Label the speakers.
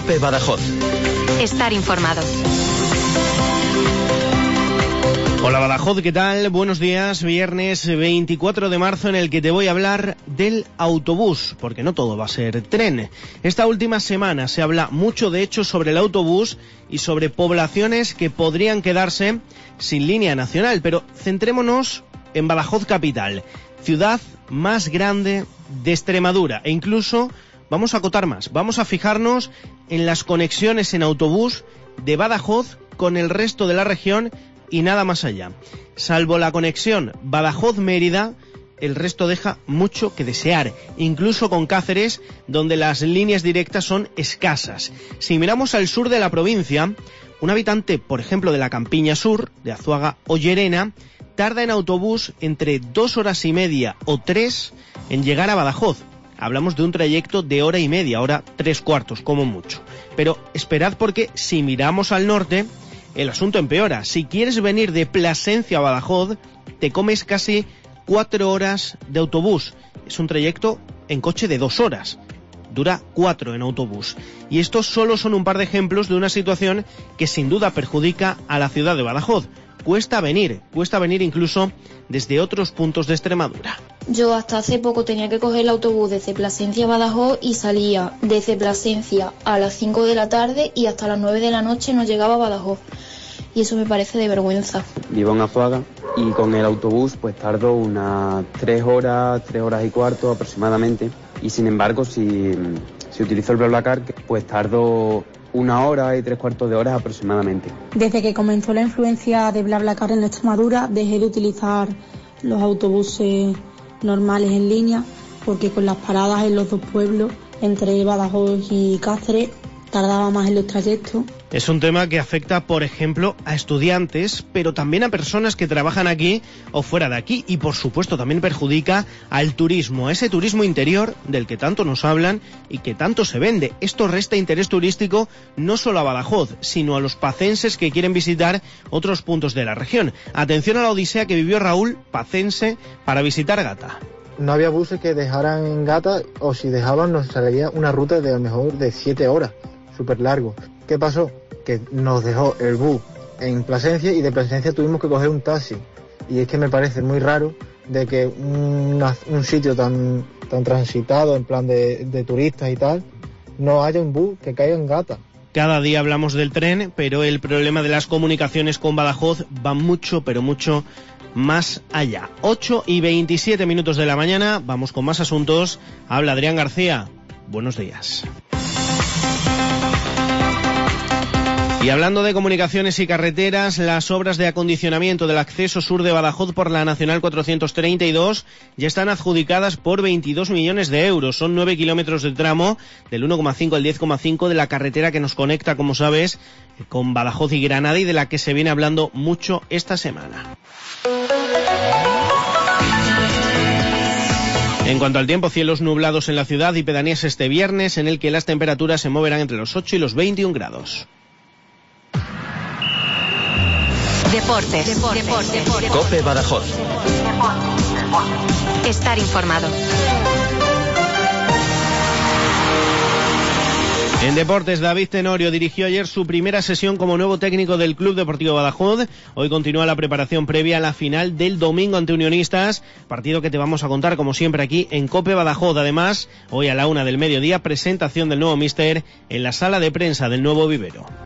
Speaker 1: COPE Badajoz.
Speaker 2: Estar informado.
Speaker 3: Hola Badajoz, ¿qué tal? Buenos días, viernes 24 de marzo en el que te voy a hablar del autobús, porque no todo va a ser tren. Esta última semana se habla mucho de hecho sobre el autobús y sobre poblaciones que podrían quedarse sin línea nacional, pero centrémonos en Badajoz capital, ciudad más grande de Extremadura, e incluso vamos a acotar más, vamos a fijarnos en las conexiones en autobús de Badajoz con el resto de la región y nada más allá. Salvo la conexión Badajoz-Mérida, el resto deja mucho que desear, incluso con Cáceres, donde las líneas directas son escasas. Si miramos al sur de la provincia, un habitante, por ejemplo, de la Campiña Sur, de Azuaga o Llerena, tarda en autobús entre 2 horas y media o 3 en llegar a Badajoz. Hablamos de un trayecto de hora y media, hora 3/4, como mucho. Pero esperad, porque si miramos al norte, el asunto empeora. Si quieres venir de Plasencia a Badajoz, te comes casi 4 horas de autobús. Es un trayecto en coche de 2 horas. Dura 4 en autobús. Y estos solo son un par de ejemplos de una situación que sin duda perjudica a la ciudad de Badajoz. Cuesta venir incluso desde otros puntos de Extremadura.
Speaker 4: Yo hasta hace poco tenía que coger el autobús desde Plasencia a Badajoz y salía desde Plasencia a las 5 de la tarde y hasta las 9 de la noche no llegaba a Badajoz. Y eso me parece de vergüenza.
Speaker 5: Vivo en Azuaga y con el autobús pues tardo unas 3 horas y cuarto aproximadamente. Y sin embargo, si utilizo el BlaBlaCar, pues tardo 1 hora y 3/4 de hora aproximadamente.
Speaker 6: Desde que comenzó la influencia de BlaBlaCar en Extremadura, dejé de utilizar los autobuses normales en línea, porque con las paradas en los dos pueblos, entre Badajoz y Cáceres, tardaba más en los trayectos.
Speaker 3: Es un tema que afecta, por ejemplo, a estudiantes, pero también a personas que trabajan aquí o fuera de aquí, y por supuesto también perjudica al turismo, a ese turismo interior del que tanto nos hablan y que tanto se vende. Esto resta interés turístico no solo a Badajoz, sino a los pacenses que quieren visitar otros puntos de la región. Atención a la odisea que vivió Raúl, pacense, para visitar Gata.
Speaker 7: No había buses que dejaran en Gata, o si dejaban nos salía una ruta de a lo mejor de 7 horas, súper largo. ¿Qué pasó? Que nos dejó el bus en Plasencia y de Plasencia tuvimos que coger un taxi. Y es que me parece muy raro de que un sitio tan transitado, en plan de turistas y tal, no haya un bus que caiga en Gata.
Speaker 3: Cada día hablamos del tren, pero el problema de las comunicaciones con Badajoz va mucho, pero mucho más allá. 8:27 de la mañana, vamos con más asuntos. Habla Adrián García. Buenos días. Y hablando de comunicaciones y carreteras, las obras de acondicionamiento del acceso sur de Badajoz por la Nacional 432 ya están adjudicadas por 22 millones de euros. Son 9 kilómetros de tramo, del 1,5 al 10,5 de la carretera que nos conecta, como sabes, con Badajoz y Granada, y de la que se viene hablando mucho esta semana. En cuanto al tiempo, cielos nublados en la ciudad y pedanías este viernes, en el que las temperaturas se moverán entre los 8 y los 21 grados.
Speaker 2: Deportes.
Speaker 1: COPE Badajoz.
Speaker 2: Estar informado.
Speaker 3: En deportes, David Tenorio dirigió ayer su primera sesión como nuevo técnico del Club Deportivo Badajoz. Hoy continúa la preparación previa a la final del domingo ante Unionistas, partido que te vamos a contar como siempre aquí en COPE Badajoz. Además, hoy a la 1 del mediodía, presentación del nuevo míster en la sala de prensa del nuevo vivero.